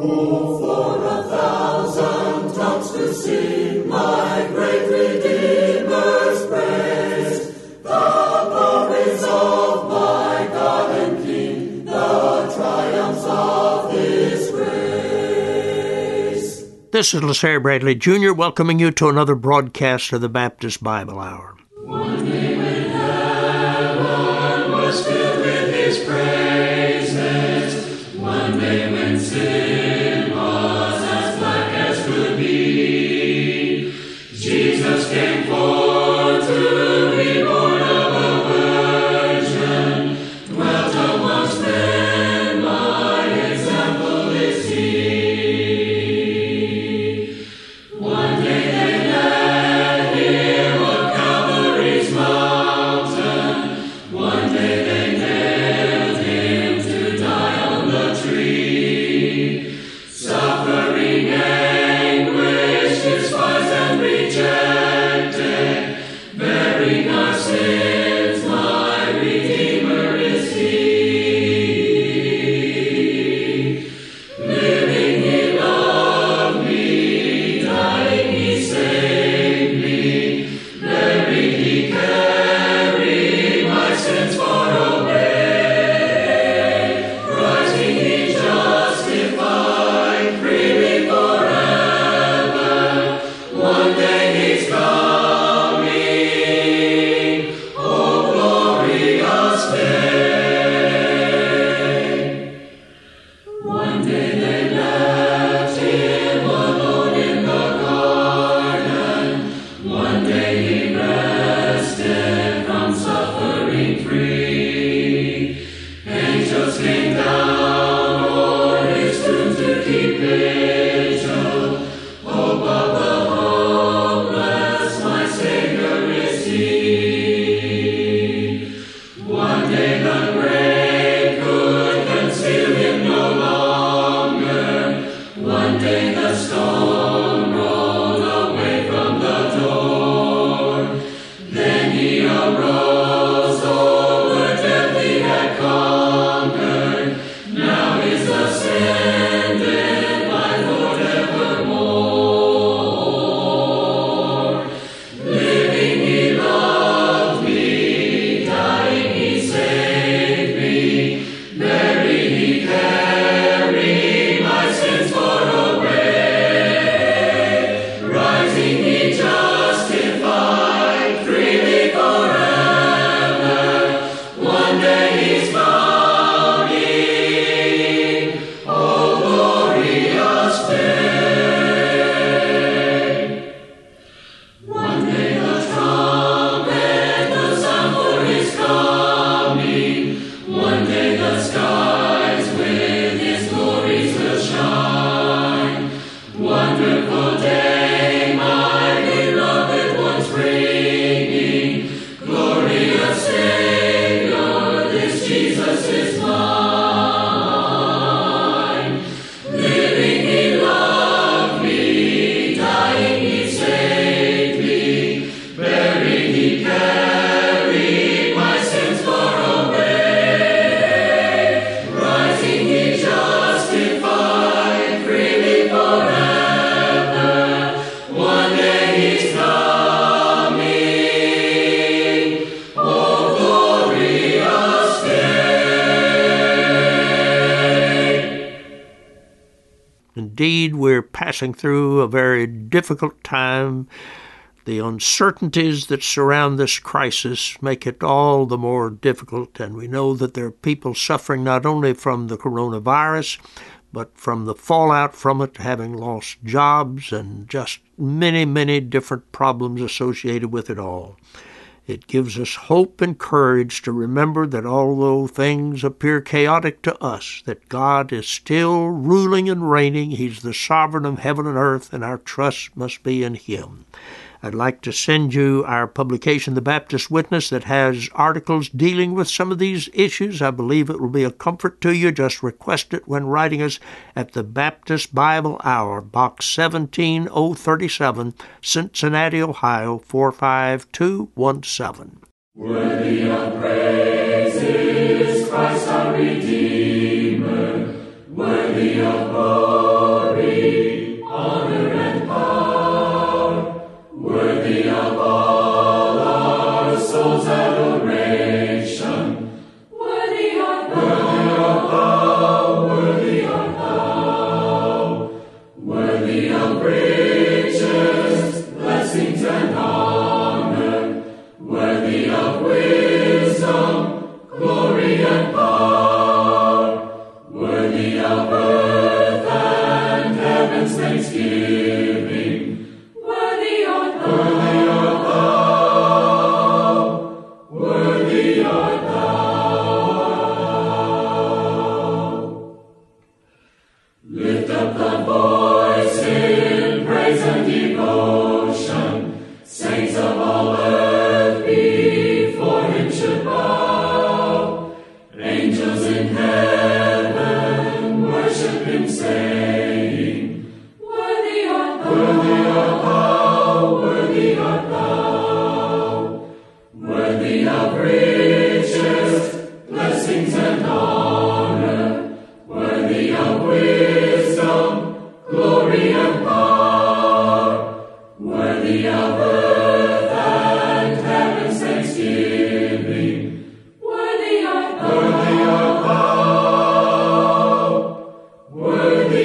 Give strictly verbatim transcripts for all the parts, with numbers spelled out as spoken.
Oh, for a thousand tongues to sing my great Redeemer's praise, the glories of my God and King, the triumphs of His grace. This is LaSalle Bradley Junior welcoming you to another broadcast of the Baptist Bible Hour. One day when heaven was filled with His praises, one day when sin was as black as could be, Jesus came forth to be born of a virgin, dwelt amongst men, my example is He. One day they led Him up Calvary's mountain, one day they nailed Him to die on the tree. Suffering, anguish, despised and rejected, bearing our sins, my Redeemer is He. Living He loved me, dying He saved me, buried He carried my sins far away, rising He justified freely forever. One day He's coming, oh glorious day. One day they left Him alone in the garden, one day He rested from suffering free. Angels came down o'er His tomb to keep vigil. Hope of the hopeless, my Savior is He. One day the grave could conceal Him no longer. One day the stone rolled away from the door. Then He arose, over death He had conquered. Now is ascended, my Lord evermore. Living He loved me, dying He saved me, buried He carried my sins far away, rising He justified freely forever. One day He's coming, oh glorious day. One day the trumpet will sound for His coming, one day the skies with His glories will shine. Wonderful day, my beloved ones bringing, glorious Savior, this Jesus is mine. Living He loved me, dying He saved me, buried He carried my sins far away, rising He justified freely forever. One day He's coming, oh glorious day. Indeed, we're passing through a very difficult time. The uncertainties that surround this crisis make it all the more difficult, and we know that there are people suffering not only from the coronavirus, but from the fallout from it, having lost jobs and just many, many different problems associated with it all. It gives us hope and courage to remember that although things appear chaotic to us, that God is still ruling and reigning. He's the sovereign of heaven and earth, and our trust must be in Him. I'd like to send you our publication, The Baptist Witness, that has articles dealing with some of these issues. I believe it will be a comfort to you. Just request it when writing us at the Baptist Bible Hour, Box seventeen oh thirty-seven, Cincinnati, Ohio, four five two one seven. Worthy of praise is Christ our Redeemer, worthy of glory.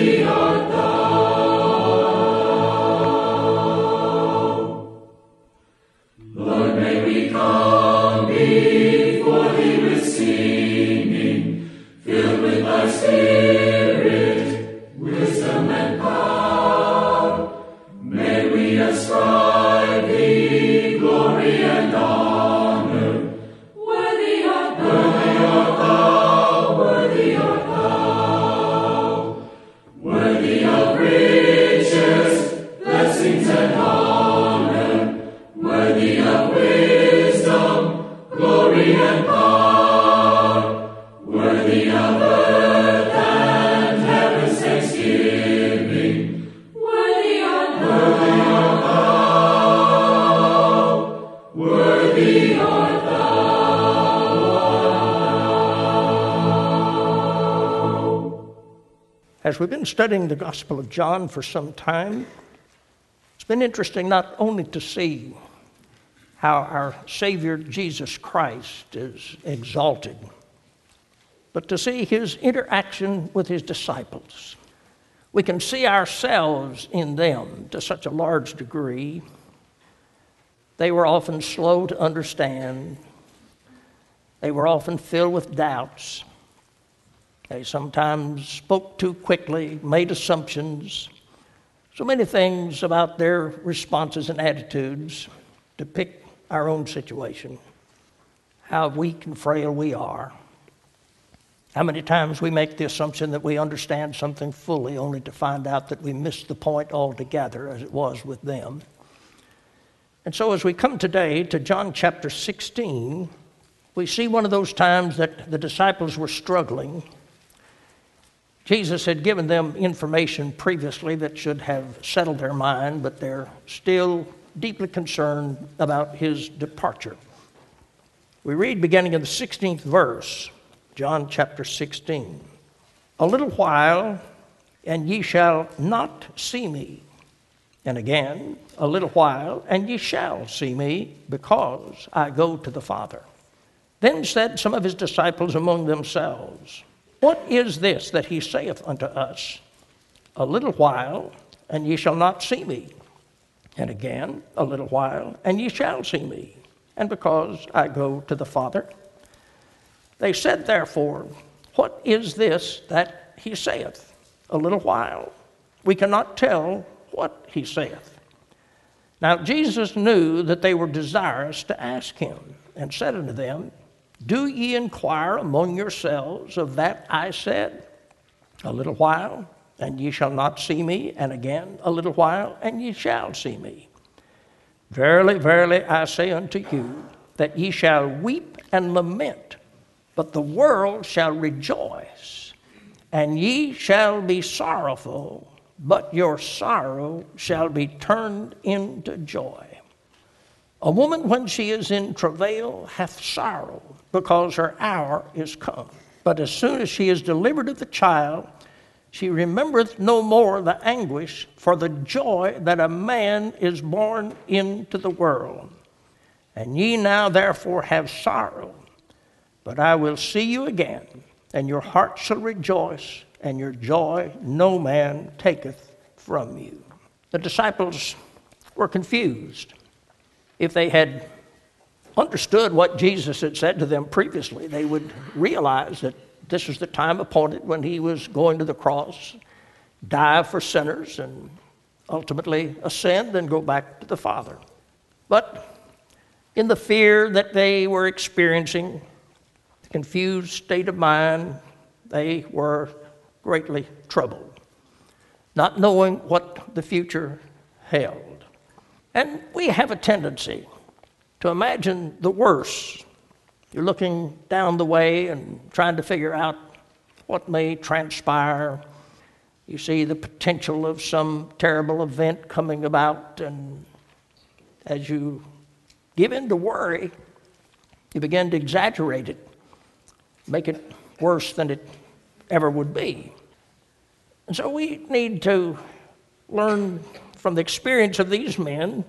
Worthy art thou. Lord, may we come before thee with singing, filled with thy Spirit, wisdom and power. May we ascribe thee glory and honor. Worthy art thou. Worthy art thou. Worthy of riches, blessings and honor. Worthy of wisdom, glory and power. Worthy of earth and heaven's thanksgiving. Worthy art thou. Worthy art thou. As we've been studying the Gospel of John for some time, it's been interesting not only to see how our Savior Jesus Christ is exalted, but to see his interaction with his disciples. We can see ourselves in them to such a large degree. They were often slow to understand. They were often filled with doubts. They sometimes spoke too quickly, made assumptions. So many things about their responses and attitudes depict our own situation, how weak and frail we are. How many times we make the assumption that we understand something fully only to find out that we missed the point altogether, as it was with them. And so as we come today to John chapter sixteen, we see one of those times that the disciples were struggling. Jesus had given them information previously that should have settled their mind, but they're still deeply concerned about his departure. We read beginning in the sixteenth verse, John chapter sixteen. A little while, and ye shall not see me. And again, a little while, and ye shall see me, because I go to the Father. Then said some of his disciples among themselves, What is this that he saith unto us? A little while, and ye shall not see me. And again, a little while, and ye shall see me, and because I go to the Father. They said, therefore, What is this that he saith? A little while. We cannot tell what he saith. Now Jesus knew that they were desirous to ask him, and said unto them, Do ye inquire among yourselves of that I said? A little while, and ye shall not see me, and again a little while, and ye shall see me. Verily, verily, I say unto you, that ye shall weep and lament, but the world shall rejoice, and ye shall be sorrowful, but your sorrow shall be turned into joy. A woman, when she is in travail, hath sorrow, because her hour is come. But as soon as she is delivered of the child, she remembereth no more the anguish for the joy that a man is born into the world. And ye now therefore have sorrow, but I will see you again, and your heart shall rejoice, and your joy no man taketh from you. The disciples were confused. If they had understood what Jesus had said to them previously, they would realize that this was the time appointed when he was going to the cross, die for sinners, and ultimately ascend and go back to the Father. But in the fear that they were experiencing, the confused state of mind, they were greatly troubled, not knowing what the future held. And we have a tendency to imagine the worst. You're looking down the way and trying to figure out what may transpire. You see the potential of some terrible event coming about, and as you give in to worry, you begin to exaggerate it, make it worse than it ever would be. And so we need to learn from the experience of these men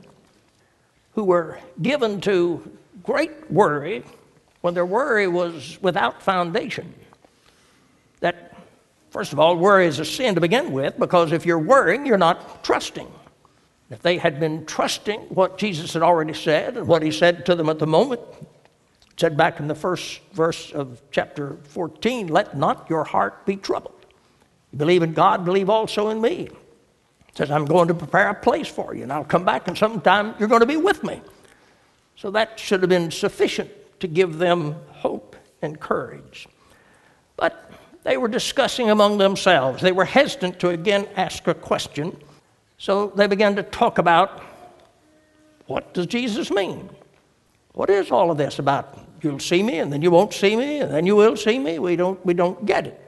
who were given to great worry when their worry was without foundation, that First of all, worry is a sin to begin with, because if you're worrying, you're not trusting. If they had been trusting what Jesus had already said and what he said to them at the moment, it said back in the first verse of chapter fourteen, let not your heart be troubled. You believe in God, believe also in me. It says, I'm going to prepare a place for you, and I'll come back, and sometime you're going to be with me. So that should have been sufficient to give them hope and courage. But they were discussing among themselves. They were hesitant to again ask a question. So they began to talk about, what does Jesus mean? What is all of this about? You'll see me, and then you won't see me, and then you will see me. We don't, we don't get it.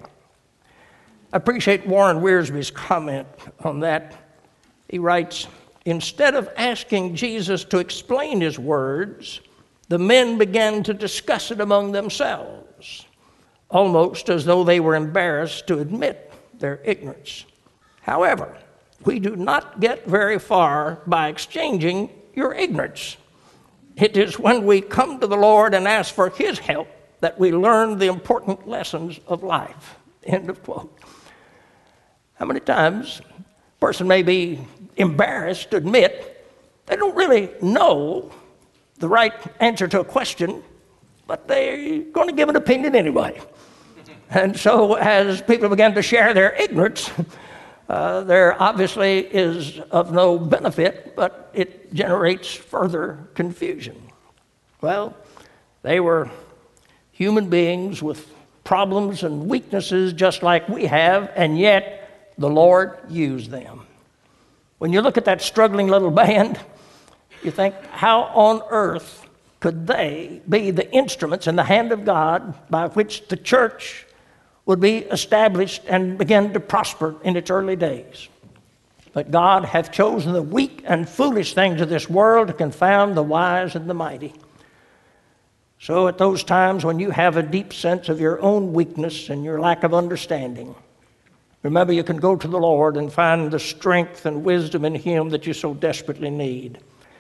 I appreciate Warren Wiersbe's comment on that. He writes, instead of asking Jesus to explain his words, the men began to discuss it among themselves, almost as though they were embarrassed to admit their ignorance. However, we do not get very far by exchanging your ignorance. It is when we come to the Lord and ask for his help that we learn the important lessons of life. End of quote. How many times a person may be embarrassed to admit they don't really know the right answer to a question, but they're going to give an opinion anyway. And so as people began to share their ignorance, uh, there obviously is of no benefit, but it generates further confusion. Well, they were human beings with problems and weaknesses just like we have, and yet the Lord used them. When you look at that struggling little band, you think, how on earth could they be the instruments in the hand of God by which the church would be established and begin to prosper in its early days? But God hath chosen the weak and foolish things of this world to confound the wise and the mighty. So at those times when you have a deep sense of your own weakness and your lack of understanding, remember you can go to the Lord and find the strength and wisdom in him that you so desperately need.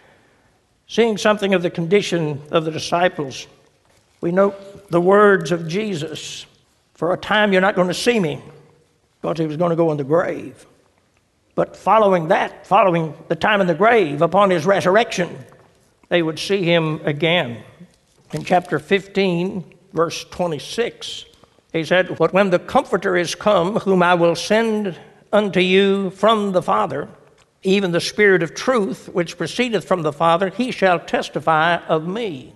Seeing something of the condition of the disciples, we note the words of Jesus, for a time you're not going to see me, because he was going to go in the grave. But following that, following the time in the grave, upon his resurrection, they would see him again. In chapter fifteen, verse twenty-six, he said, but when the Comforter is come, whom I will send unto you from the Father, even the Spirit of truth, which proceedeth from the Father, he shall testify of me.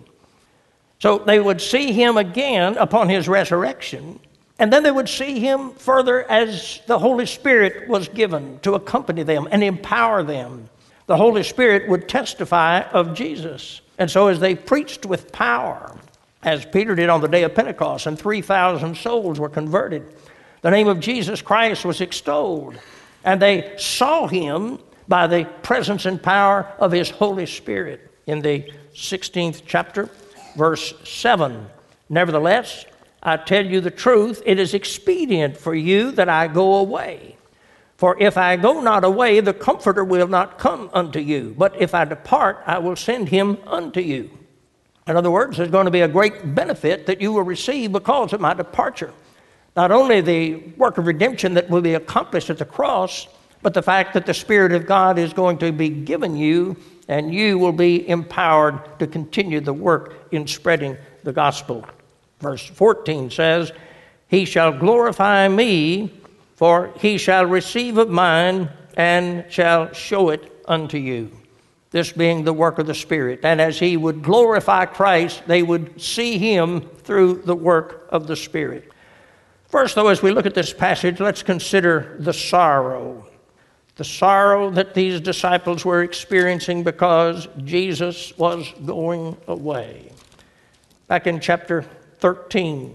So they would see him again upon his resurrection, and then they would see him further as the Holy Spirit was given to accompany them and empower them. The Holy Spirit would testify of Jesus. And so as they preached with power, as Peter did on the day of Pentecost, and three thousand souls were converted, the name of Jesus Christ was extolled, and they saw him by the presence and power of his Holy Spirit. In the sixteenth chapter, verse seven, nevertheless, I tell you the truth, it is expedient for you that I go away. For if I go not away, the Comforter will not come unto you. But if I depart, I will send him unto you. In other words, there's going to be a great benefit that you will receive because of my departure. Not only the work of redemption that will be accomplished at the cross, but the fact that the Spirit of God is going to be given you, and you will be empowered to continue the work in spreading the gospel. Verse fourteen says, he shall glorify me, for he shall receive of mine and shall show it unto you. This being the work of the Spirit. And as he would glorify Christ, they would see him through the work of the Spirit. First, though, as we look at this passage, let's consider the sorrow. The sorrow that these disciples were experiencing because Jesus was going away. Back in chapter thirteen,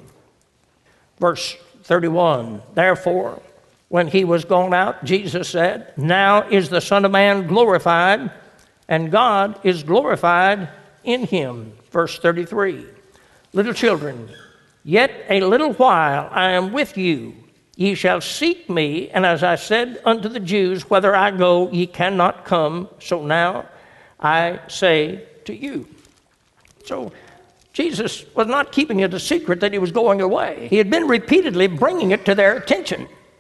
verse thirty-one, therefore, when he was gone out, Jesus said, now is the Son of Man glorified, and God is glorified in him. Verse thirty-three, little children, yet a little while I am with you. Ye shall seek me, and as I said unto the Jews, whither I go, ye cannot come. So now I say to you. So Jesus was not keeping it a secret that he was going away. He had been repeatedly bringing it to their attention.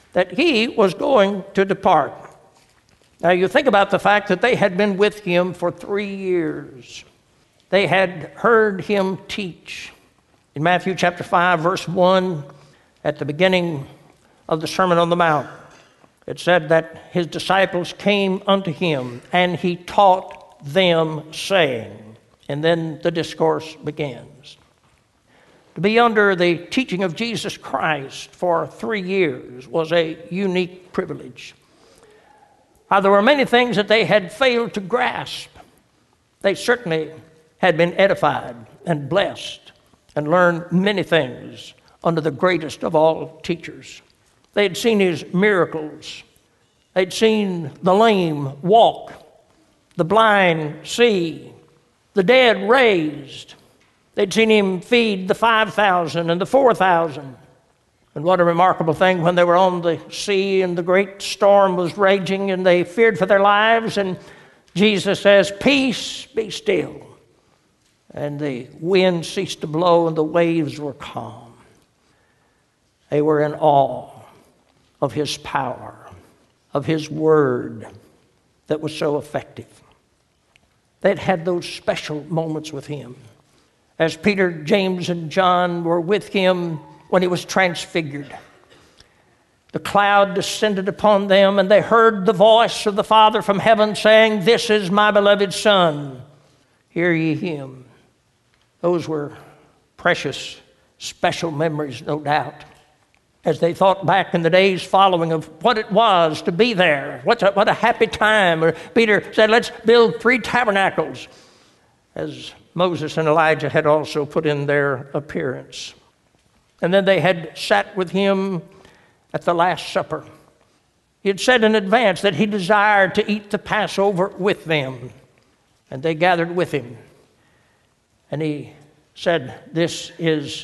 that he was going to depart. Now you think about the fact that they had been with him for three years. They had heard him teach. In Matthew chapter five, verse one, at the beginning of the Sermon on the Mount, it said that his disciples came unto him, and he taught them, saying, and then the discourse begins. To be under the teaching of Jesus Christ for three years was a unique privilege. Now, there were many things that they had failed to grasp. They certainly had been edified and blessed and learned many things under the greatest of all teachers. They had seen his miracles. They'd seen the lame walk, the blind see, the dead raised. They'd seen him feed the five thousand and the four thousand. And what a remarkable thing when they were on the sea and the great storm was raging and they feared for their lives, and Jesus says, "Peace, be still." And the wind ceased to blow and the waves were calm. They were in awe of his power, of his word that was so effective. They'd had those special moments with him. As Peter, James, and John were with him when he was transfigured, the cloud descended upon them, and they heard the voice of the Father from heaven saying, "This is my beloved Son, hear ye him." Those were precious, special memories, no doubt, as they thought back in the days following of what it was to be there. What a, what a happy time. Or Peter said, "Let's build three tabernacles," as Moses and Elijah had also put in their appearance. And then they had sat with him at the Last Supper. He had said in advance that he desired to eat the Passover with them, and they gathered with him. And he said, "This is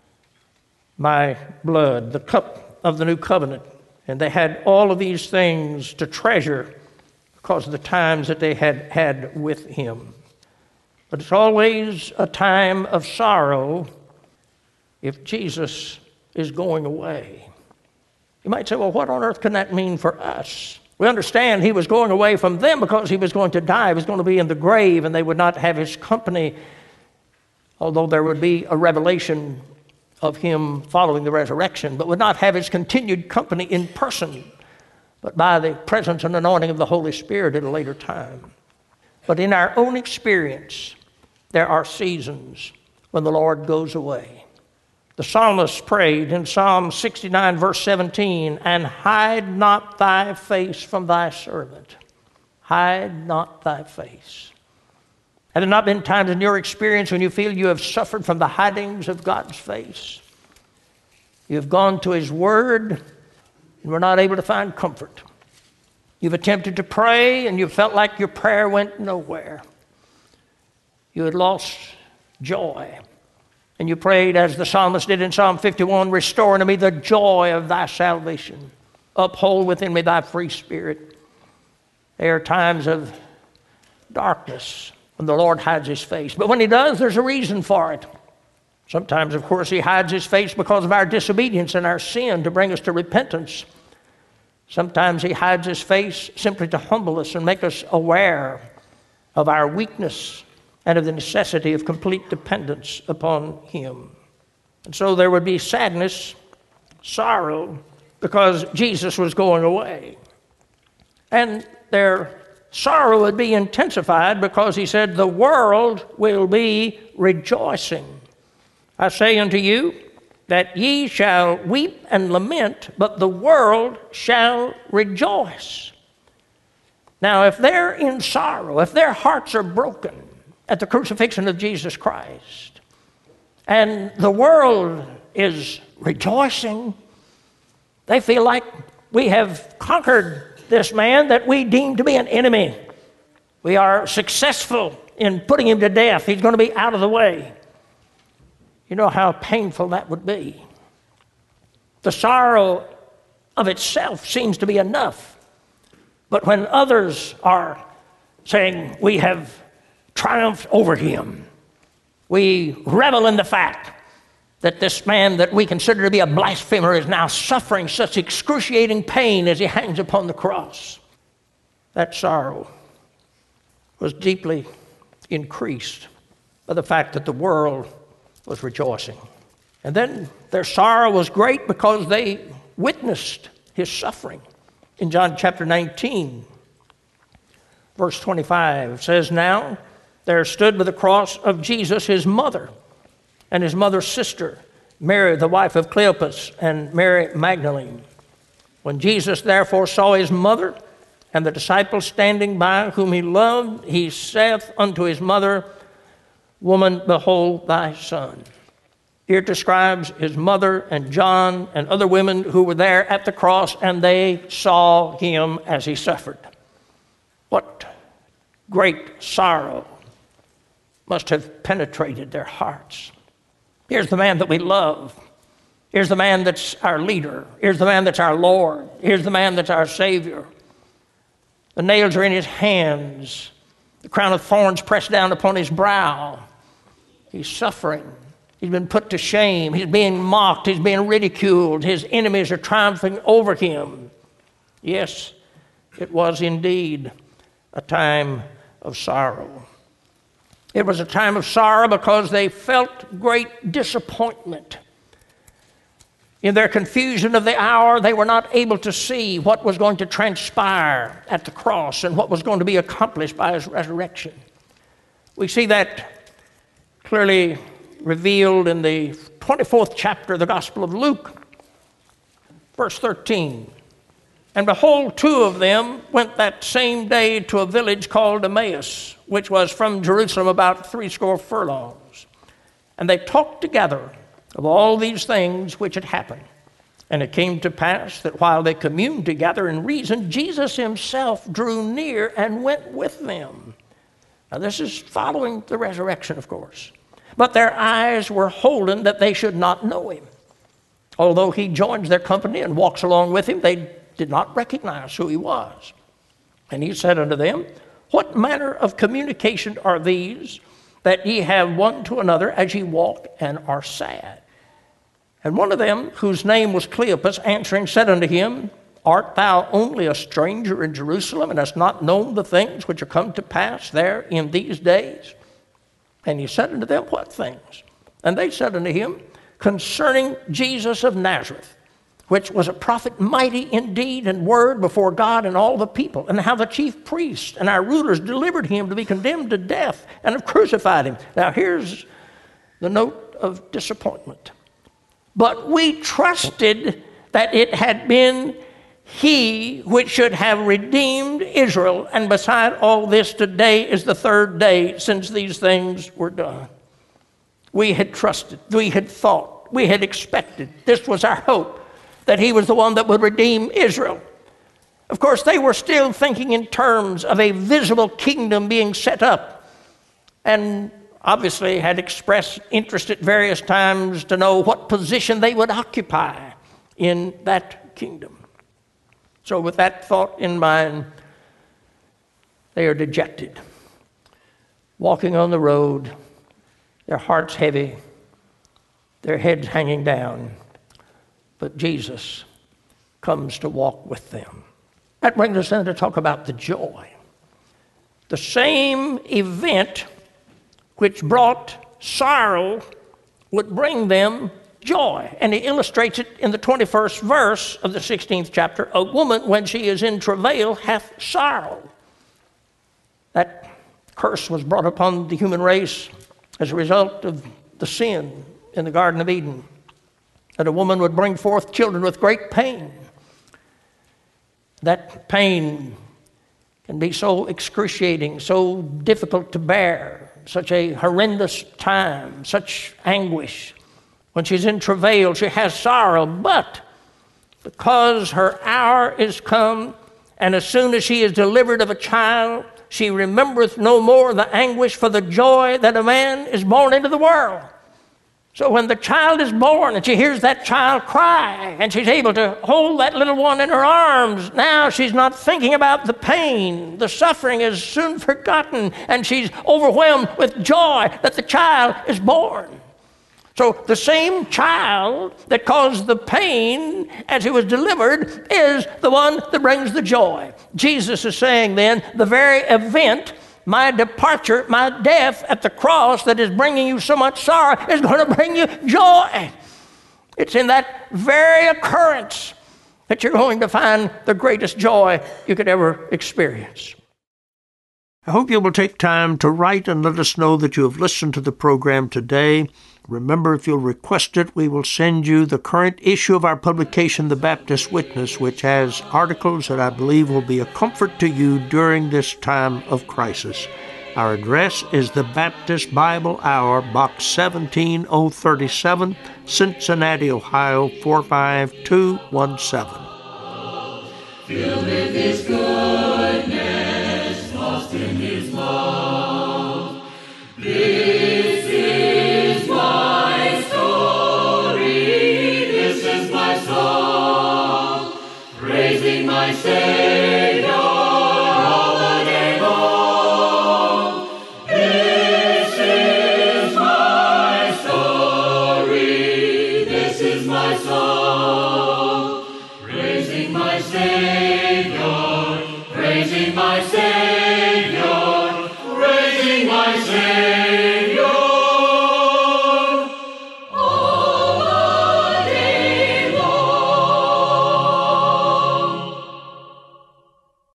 my blood, the cup of the new covenant." And they had all of these things to treasure because of the times that they had had with him. But it's always a time of sorrow if Jesus is going away. You might say, well, what on earth can that mean for us? We understand he was going away from them because he was going to die. He was going to be in the grave, and they would not have his company, although there would be a revelation of him following the resurrection, but would not have his continued company in person, but by the presence and anointing of the Holy Spirit at a later time. But in our own experience, there are seasons when the Lord goes away. The psalmist prayed in Psalm sixty-nine, verse seventeen, "And hide not thy face from thy servant." Hide not thy face. Have there not been times in your experience when you feel you have suffered from the hidings of God's face? You have gone to his word and were not able to find comfort. You've attempted to pray and you felt like your prayer went nowhere. You had lost joy. And you prayed as the psalmist did in Psalm fifty-one, "Restore unto me the joy of thy salvation. Uphold within me thy free spirit." There are times of darkness when the Lord hides his face. But when he does, there's a reason for it. Sometimes, of course, he hides his face because of our disobedience and our sin to bring us to repentance. Sometimes he hides his face simply to humble us and make us aware of our weakness and of the necessity of complete dependence upon him. And so there would be sadness, sorrow, because Jesus was going away. And their sorrow would be intensified because he said, "The world will be rejoicing. I say unto you that ye shall weep and lament, but the world shall rejoice." Now, if they're in sorrow, if their hearts are broken at the crucifixion of Jesus Christ, and the world is rejoicing, they feel like we have conquered this man that we deem to be an enemy. We are successful in putting him to death. He's going to be out of the way. You know how painful that would be. The sorrow of itself seems to be enough. But when others are saying, "We have triumphed over him," we revel in the fact that this man that we consider to be a blasphemer is now suffering such excruciating pain as he hangs upon the cross. That sorrow was deeply increased by the fact that the world was rejoicing. And then their sorrow was great because they witnessed his suffering. In John chapter nineteen, verse twenty-five says, "Now there stood by the cross of Jesus his mother and his mother's sister, Mary, the wife of Cleopas, and Mary Magdalene. When Jesus therefore saw his mother and the disciple standing by whom he loved, he saith unto his mother, Woman, behold thy son." Here it describes his mother and John and other women who were there at the cross, and they saw him as he suffered. What great sorrow must have penetrated their hearts. Here's the man that we love. Here's the man that's our leader. Here's the man that's our Lord. Here's the man that's our Savior. The nails are in his hands. The crown of thorns pressed down upon his brow. He's suffering. He's been put to shame. He's being mocked. He's being ridiculed. His enemies are triumphing over him. Yes, it was indeed a time of sorrow. It was a time of sorrow because they felt great disappointment. In their confusion of the hour, they were not able to see what was going to transpire at the cross and what was going to be accomplished by his resurrection. We see that clearly revealed in the twenty-fourth chapter of the Gospel of Luke, verse thirteen. "And behold, two of them went that same day to a village called Emmaus, which was from Jerusalem about threescore furlongs. And they talked together of all these things which had happened. And it came to pass that while they communed together and reasoned, Jesus himself drew near and went with them." Now this is following the resurrection, of course. "But their eyes were holden that they should not know him. Although he joins their company and walks along with him, they did not recognize who he was. And he said unto them, What manner of communication are these that ye have one to another as ye walk and are sad? And one of them, whose name was Cleopas, answering said unto him, Art thou only a stranger in Jerusalem, and hast not known the things which are come to pass there in these days? And he said unto them, What things? And they said unto him, Concerning Jesus of Nazareth, which was a prophet mighty in deed and word before God and all the people, and how the chief priests and our rulers delivered him to be condemned to death and have crucified him. Now here's the note of disappointment. But we trusted that it had been he which should have redeemed Israel, and beside all this, today is the third day since these things were done. We had trusted, we had thought, we had expected. This was our hope, that he was the one that would redeem Israel. Of course, they were still thinking in terms of a visible kingdom being set up, and obviously had expressed interest at various times to know what position they would occupy in that kingdom. So with that thought in mind, they are dejected, walking on the road, their hearts heavy, their heads hanging down. But Jesus comes to walk with them. That brings us then to talk about the joy. The same event which brought sorrow would bring them joy. And he illustrates it in the twenty-first verse of the sixteenth chapter. A woman, when she is in travail, hath sorrow. That curse was brought upon the human race as a result of the sin in the Garden of Eden, that a woman would bring forth children with great pain. That pain can be so excruciating, so difficult to bear, such a horrendous time, such anguish. When she's in travail, she has sorrow, but because her hour is come, and as soon as she is delivered of a child, she remembereth no more the anguish for the joy that a man is born into the world. So when the child is born and she hears that child cry and she's able to hold that little one in her arms, now she's not thinking about the pain. The suffering is soon forgotten, and she's overwhelmed with joy that the child is born. So the same child that caused the pain as he was delivered is the one that brings the joy. Jesus is saying then, the very event, my departure, my death at the cross that is bringing you so much sorrow is going to bring you joy. It's in that very occurrence that you're going to find the greatest joy you could ever experience. I hope you will take time to write and let us know that you have listened to the program today. Remember, if you'll request it, we will send you the current issue of our publication, The Baptist Witness, which has articles that I believe will be a comfort to you during this time of crisis. Our address is the Baptist Bible Hour, Box seventeen oh thirty-seven, Cincinnati, Ohio, four five two one seven. Filled with His good